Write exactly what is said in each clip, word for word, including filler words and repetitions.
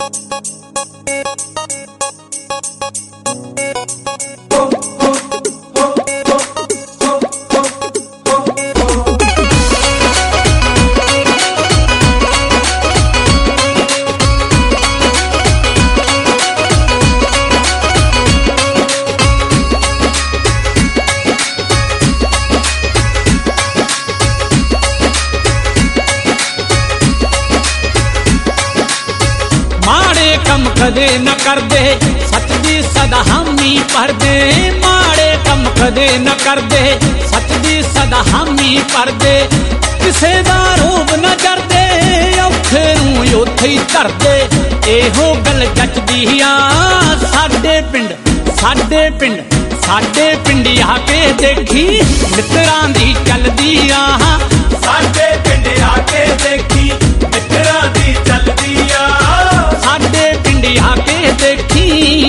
कदे न करदे सच दी सदा हामी भरदे, माड़े कम कदे न करदे सच दी सदा हामी भरदे, किसे दा रूप न जरदे औखे नूं उत्थे ही धरदे। एहो गल जचदी आ साडे पिंड साडे पिंड साडे पिंडी आके देखी मित्रां दी चलदी आ, साडे पिंड आके देखी मित्रां दी चलदी आ, साडे पिंडी आके देखी।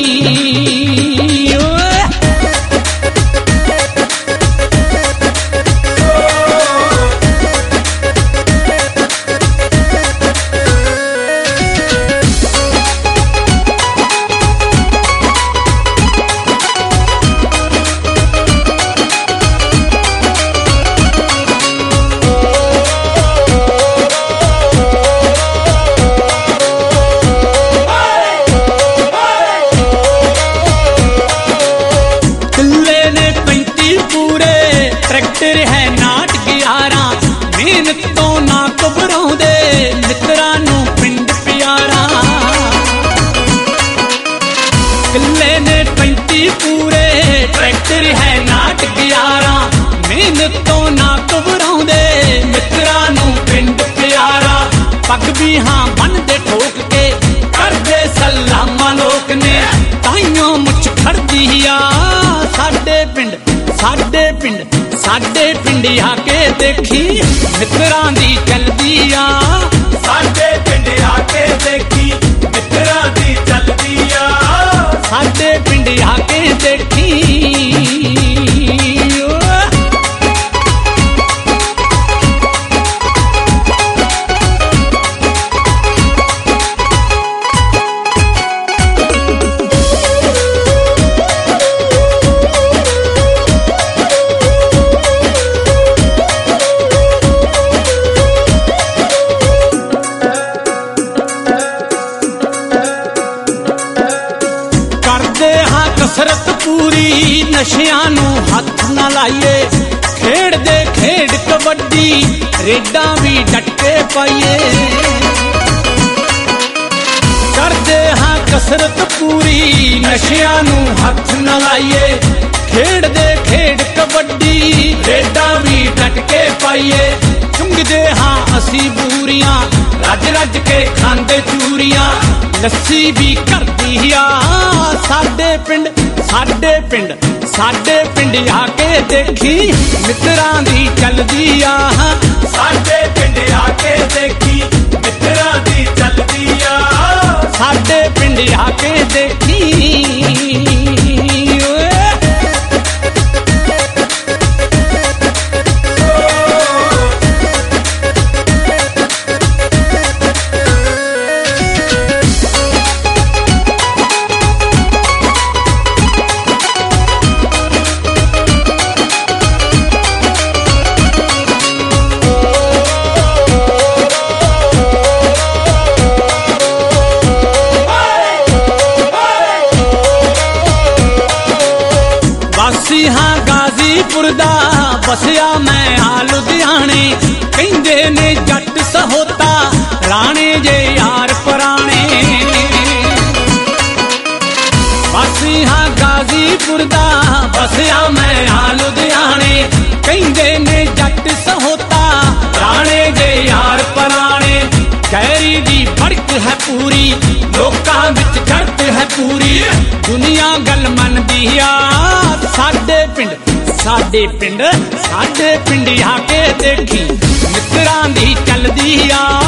ट्रैक्टर है नाट ग्यारा, मेहनत तो ना घबराउंदे मित्रां नूं पिंड प्यारा। किले ने पैंती पूरे ट्रैक्टर है नाट ग्यारा, मेहनत तो ना घबराउंदे मित्रां नूं पिंड प्यारा। पग भी हाँ बनदे ठोक के करदे सलामा लोक ने, ताइयों मुछ खड़दी आ साडे पिंड साडे पिंड साडे पिंडी आके देखी मित्रां दी चलदी आ, साडे पिंड आके देखी मित्रां दी चलदी आ, साडे पिंडी आके देखी। कसरत पूरी नशियां नूं हथ ना लाइए, खेड़ दे खेड़ कबड्डी रेडा भी डटके पाइए। करदे हाँ कसरत पूरी नशियां नूं हथ ना लाइए, खेड़ दे खेड़ कबड्डी रेडा भी डटके पाइए। चुंगदे हाँ असी बूरियां रज रज के खांदे चूरियां, लस्सी भी करदी आ साडे पिंड साडे पिंड साडे पिंड आके देखी मित्रां दी चलदी आ, साडे पिंड आके देखी मित्रां दी चलदी आ, साडे पिंड आके देखी। हाँ गाजीपुर दा बसिया मैं आ लुधियाने, कहंदे ने जट सहोता राणे जे यार पुराने। बसी हाँ गाजीपुर दा बसिया मैं आ लुधियाने, कहंदे ने जट सहोता राणे जे यार पुराने। कैरी दी भड़क है पूरी लोकां विच चढ़त है पूरी, दुनिया गल मनदी आ साडे पिंड साडे पिंड साडे पिंड आके देखी मित्रां दी चलदी आ।